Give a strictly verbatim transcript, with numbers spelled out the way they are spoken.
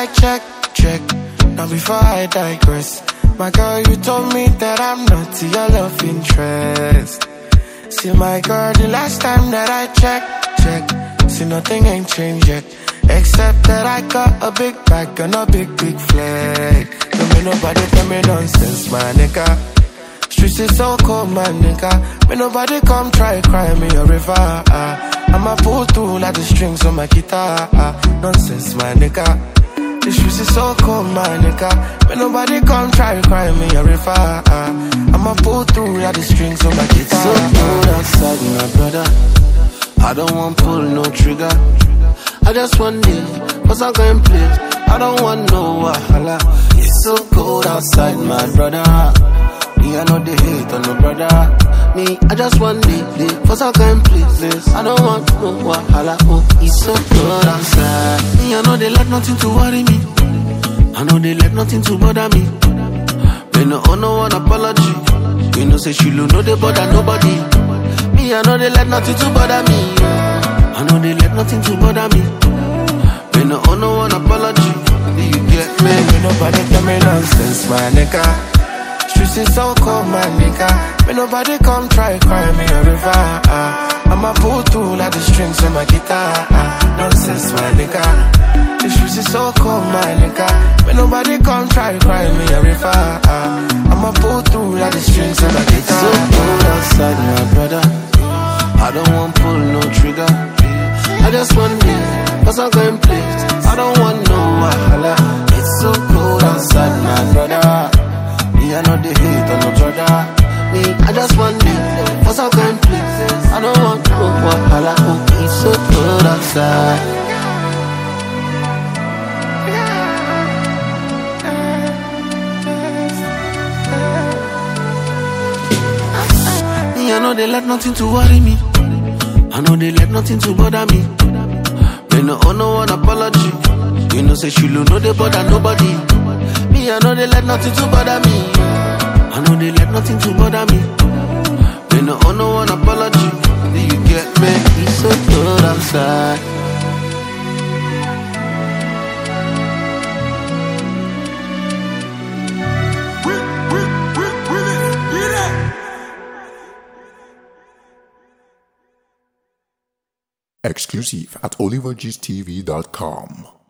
I check, check. Now before I digress, my girl, you told me that I'm not your love interest. See my girl, the last time that I checked, check. See nothing ain't changed yet, except that I got a big bag and a big, big flag. Don't make nobody tell me nonsense, my nigga. Streets is so cold, my nigga. May nobody come try cry me a river. uh. I'ma pull through like the strings on my guitar. uh. Nonsense, my nigga. The streets is so cold, my nigga. May nobody come try cry me a river. uh. I'ma pull through like the strings on my guitar. It's so cold outside, my brother. I don't want pull no trigger. I just want it, cause I'm going play. I don't want no wahala. It's so cold outside, my brother. Me, I know they hate on no brother. Me, I just want it, cause I can't please. I don't want no wahala. Oh, it's so cold outside. Me, I know they let nothing to worry me. I know they let nothing to bother me. Me no owe no one apology. You know say she lo no they bother nobody. Me, I know they let nothing to bother me. I know they let nothing to bother me. Me no owe no one apology. You get me? Me nobody tell me nonsense, my nigga. Streets is so cold, my nigga. May nobody come try cry me a river. uh. I'ma pull through like the strings on my guitar. uh. Nonsense, my nigga. The streets is so cold, my nigga. May nobody come try cry me a river. uh. I'ma pull through like the strings on my guitar. So cold outside, my brother. I don't want pull no trigger. I just want it, cause I'm going play. I don't want no wahala. It's so cold outside, my brother. Me, I know they hate on no brother. Me, I just want it, cause I'm going play. I don't want no wahala. Oh, it's so cold outside. Me, I know they let nothing to worry me. I know they let nothing to bother me. Me no owe no one apology. You know say she lo no they bother nobody. Me, I know they let nothing to bother me. I know they let nothing to bother me. Me no owe no one apology. Do you get me? It's so cold outside. Exclusive at oliver gist t v dot com.